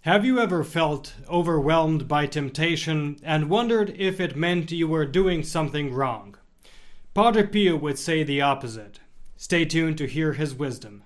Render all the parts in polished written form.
Have you ever felt overwhelmed by temptation and wondered if it meant you were doing something wrong? Padre Pio would say the opposite. Stay tuned to hear his wisdom.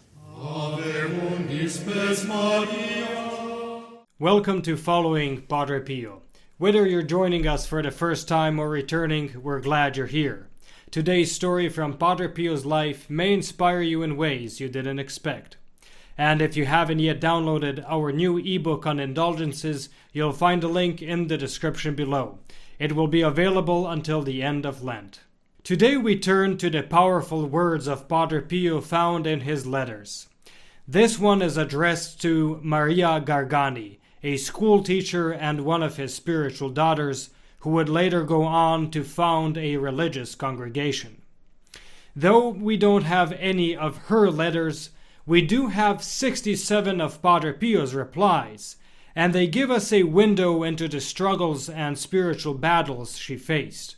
Welcome to Following Padre Pio. Whether you're joining us for the first time or returning, we're glad you're here. Today's story from Padre Pio's life may inspire you in ways you didn't expect. And if you haven't yet downloaded our new ebook on indulgences, you'll find a link in the description below. It will be available until the end of Lent. Today we turn to the powerful words of Padre Pio found in his letters. This one is addressed to Maria Gargani, a school teacher and one of his spiritual daughters, who would later go on to found a religious congregation. Though we don't have any of her letters, we do have 67 of Padre Pio's replies, and they give us a window into the struggles and spiritual battles she faced.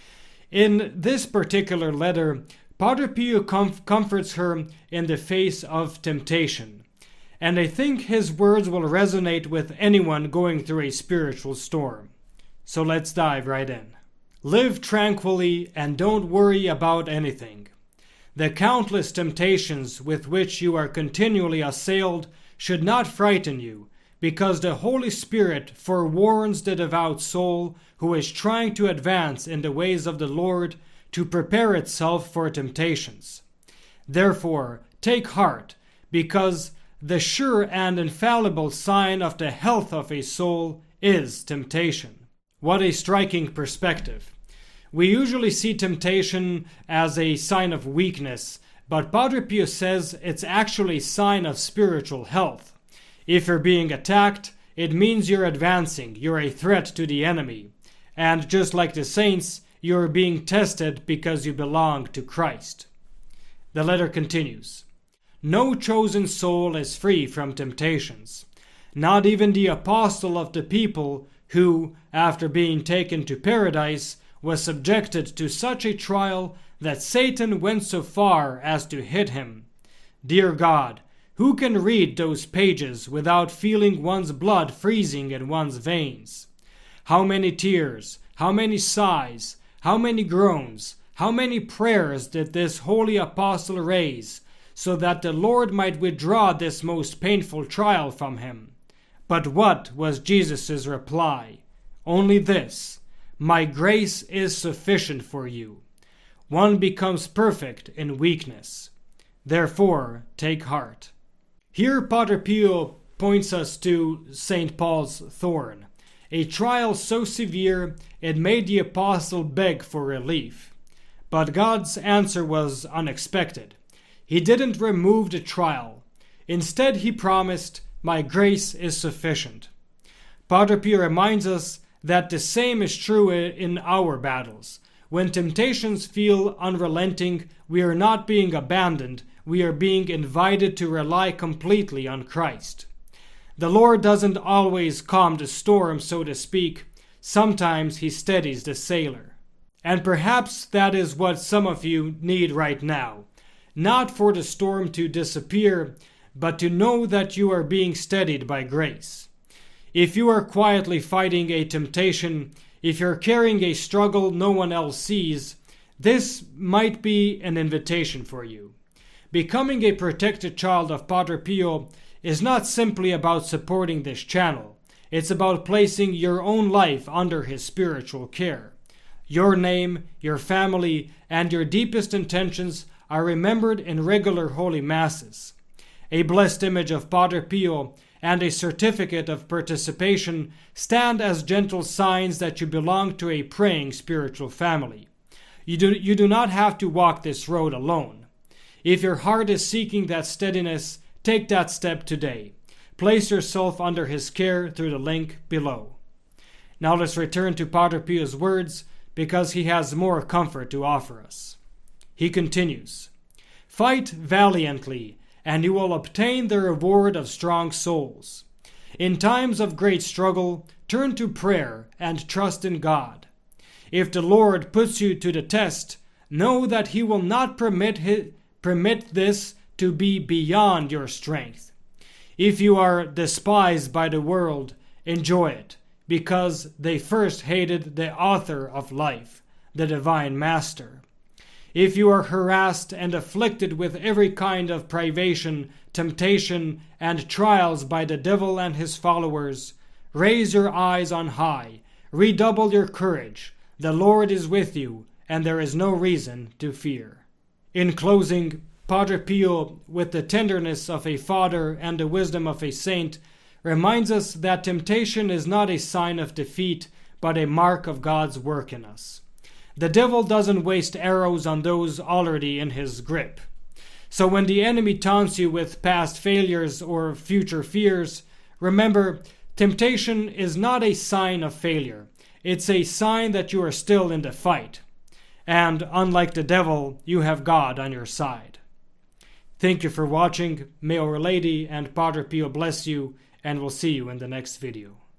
In this particular letter, Padre Pio comforts her in the face of temptation, and I think his words will resonate with anyone going through a spiritual storm. So let's dive right in. Live tranquilly and don't worry about anything. The countless temptations with which you are continually assailed should not frighten you, because the Holy Spirit forewarns the devout soul who is trying to advance in the ways of the Lord to prepare itself for temptations. Therefore, take heart, because the sure and infallible sign of the health of a soul is temptation. What a striking perspective. We usually see temptation as a sign of weakness, but Padre Pio says it's actually a sign of spiritual health. If you're being attacked, it means you're advancing, you're a threat to the enemy. And just like the saints, you're being tested because you belong to Christ. The letter continues. No chosen soul is free from temptations. Not even the apostle of the people who, after being taken to paradise, was subjected to such a trial that Satan went so far as to hit him. Dear God, who can read those pages without feeling one's blood freezing in one's veins? How many tears, how many sighs, how many groans, how many prayers did this holy apostle raise, so that the Lord might withdraw this most painful trial from him? But what was Jesus' reply? Only this: my grace is sufficient for you. One becomes perfect in weakness. Therefore, take heart. Here Padre Pio points us to St. Paul's thorn, a trial so severe it made the apostle beg for relief. But God's answer was unexpected. He didn't remove the trial. Instead, he promised, my grace is sufficient. Padre Pio reminds us that the same is true in our battles. When temptations feel unrelenting, we are not being abandoned, we are being invited to rely completely on Christ. The Lord doesn't always calm the storm, so to speak. Sometimes he steadies the sailor. And perhaps that is what some of you need right now. Not for the storm to disappear, but to know that you are being steadied by grace. If you are quietly fighting a temptation, if you're carrying a struggle no one else sees, this might be an invitation for you. Becoming a protected child of Padre Pio is not simply about supporting this channel. It's about placing your own life under his spiritual care. Your name, your family, and your deepest intentions are remembered in regular holy masses. A blessed image of Padre Pio and a certificate of participation stand as gentle signs that you belong to a praying spiritual family. You do not have to walk this road alone. If your heart is seeking that steadiness, take that step today. Place yourself under his care through the link below. Now let's return to Padre Pio's words, because he has more comfort to offer us. He continues, fight valiantly, and you will obtain the reward of strong souls. In times of great struggle, turn to prayer and trust in God. If the Lord puts you to the test, know that he will not permit this to be beyond your strength. If you are despised by the world, enjoy it, because they first hated the author of life, the divine Master. If you are harassed and afflicted with every kind of privation, temptation, and trials by the devil and his followers, raise your eyes on high, redouble your courage. The Lord is with you, and there is no reason to fear. In closing, Padre Pio, with the tenderness of a father and the wisdom of a saint, reminds us that temptation is not a sign of defeat, but a mark of God's work in us. The devil doesn't waste arrows on those already in his grip. So when the enemy taunts you with past failures or future fears, remember, temptation is not a sign of failure. It's a sign that you are still in the fight. And unlike the devil, you have God on your side. Thank you for watching. May Our Lady and Padre Pio bless you, and we'll see you in the next video.